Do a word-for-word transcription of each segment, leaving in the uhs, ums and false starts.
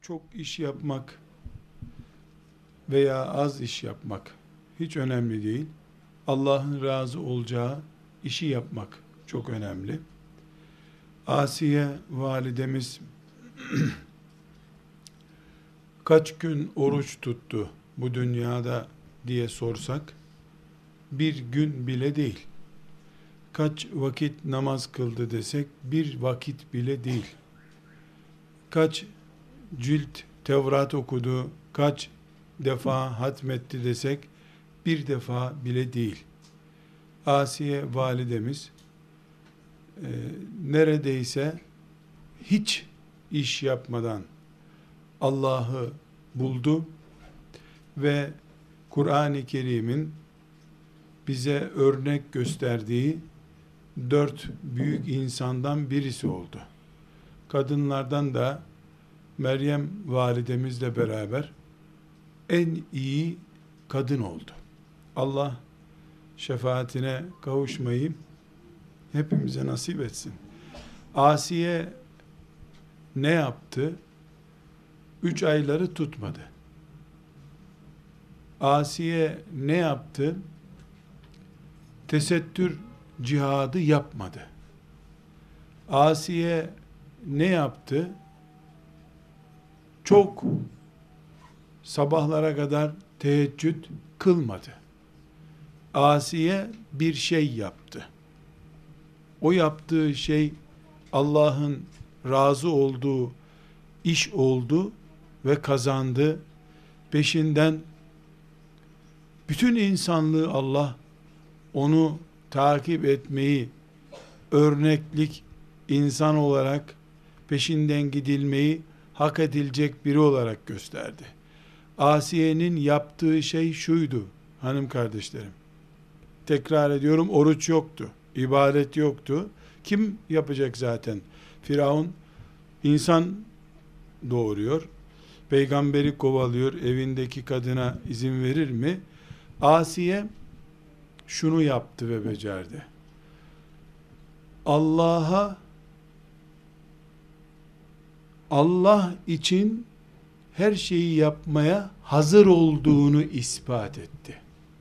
çok iş yapmak veya az iş yapmak hiç önemli değil. Allah'ın razı olacağı işi yapmak çok önemli. Asiye validemiz kaç gün oruç tuttu bu dünyada diye sorsak, bir gün bile değil. Kaç vakit namaz kıldı desek, bir vakit bile değil. Kaç cilt Tevrat okudu, kaç defa hatmetti desek, bir defa bile değil. Asiye validemiz e, neredeyse hiç iş yapmadan Allah'ı buldu ve Kur'an-ı Kerim'in bize örnek gösterdiği dört büyük insandan birisi oldu. Kadınlardan da Meryem validemizle beraber en iyi kadın oldu. Allah şefaatine kavuşmayı hepimize nasip etsin. Asiye ne yaptı? Üç ayları tutmadı. Asiye ne yaptı? Tesettür cihadı yapmadı. Asiye ne yaptı? Çok sabahlara kadar teheccüd kılmadı. Asiye bir şey yaptı. O yaptığı şey Allah'ın razı olduğu iş oldu ve kazandı. Peşinden bütün insanlığı Allah onu takip etmeyi, örneklik insan olarak peşinden gidilmeyi hak edilecek biri olarak gösterdi. Asiye'nin yaptığı şey şuydu hanım kardeşlerim. Tekrar ediyorum, oruç yoktu, ibadet yoktu. Kim yapacak zaten? Firavun insan doğuruyor, peygamberi kovalıyor, evindeki kadına izin verir mi? Asiye şunu yaptı ve becerdi. Allah'a, Allah için her şeyi yapmaya hazır olduğunu ispat etti.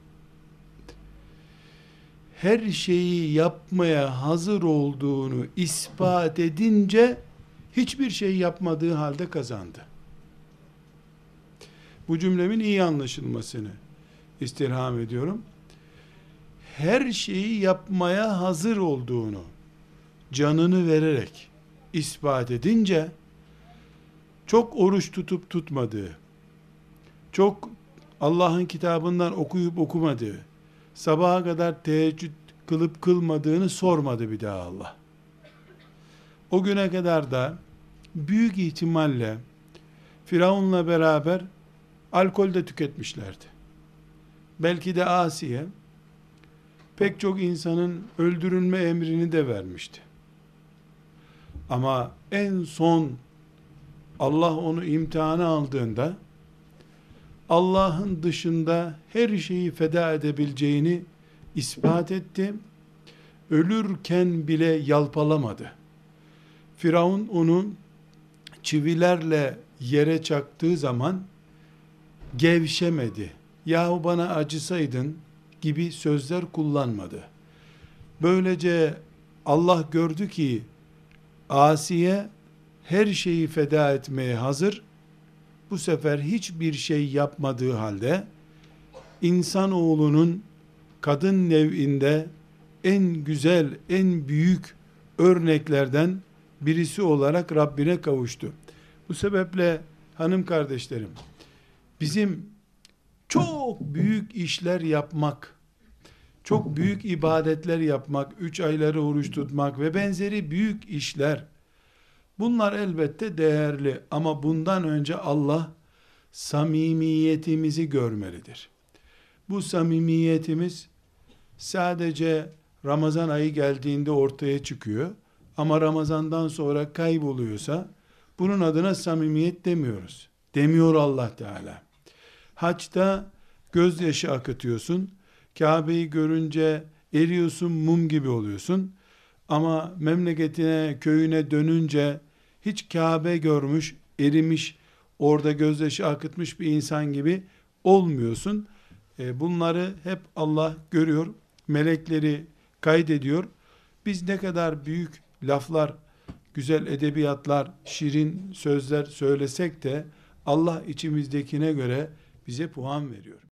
Her şeyi yapmaya hazır olduğunu ispat edince hiçbir şey yapmadığı halde kazandı. Bu cümlemin iyi anlaşılmasını istirham ediyorum. Her şeyi yapmaya hazır olduğunu canını vererek ispat edince, çok oruç tutup tutmadığı, çok Allah'ın kitabından okuyup okumadığı, sabaha kadar teheccüd kılıp kılmadığını sormadı bir daha Allah. O güne kadar da büyük ihtimalle Firavun'la beraber alkol de tüketmişlerdi. Belki de Asiye pek çok insanın öldürülme emrini de vermişti. Ama en son Allah onu imtihana aldığında Allah'ın dışında her şeyi feda edebileceğini ispat etti. Ölürken bile yalpalamadı. Firavun onu çivilerle yere çaktığı zaman gevşemedi. Yahu bana acısaydın gibi sözler kullanmadı. Böylece Allah gördü ki Asiye her şeyi feda etmeye hazır. Bu sefer hiçbir şey yapmadığı halde insanoğlunun kadın nev'inde en güzel, en büyük örneklerden birisi olarak Rabbine kavuştu. Bu sebeple hanım kardeşlerim, bizim çok büyük işler yapmak, çok büyük ibadetler yapmak, üç ayları oruç tutmak ve benzeri büyük işler, bunlar elbette değerli ama bundan önce Allah samimiyetimizi görmelidir. Bu samimiyetimiz sadece Ramazan ayı geldiğinde ortaya çıkıyor ama Ramazandan sonra kayboluyorsa bunun adına samimiyet demiyoruz. Demiyor Allah Teala. Haçta gözyaşı akıtıyorsun, Kabe'yi görünce eriyorsun, mum gibi oluyorsun. Ama memleketine, köyüne dönünce hiç Kabe görmüş, erimiş orada gözyaşı akıtmış bir insan gibi olmuyorsun. E, bunları hep Allah görüyor, melekleri kaydediyor. Biz ne kadar büyük laflar, güzel edebiyatlar, şirin sözler söylesek de Allah içimizdekine göre bize puan veriyor.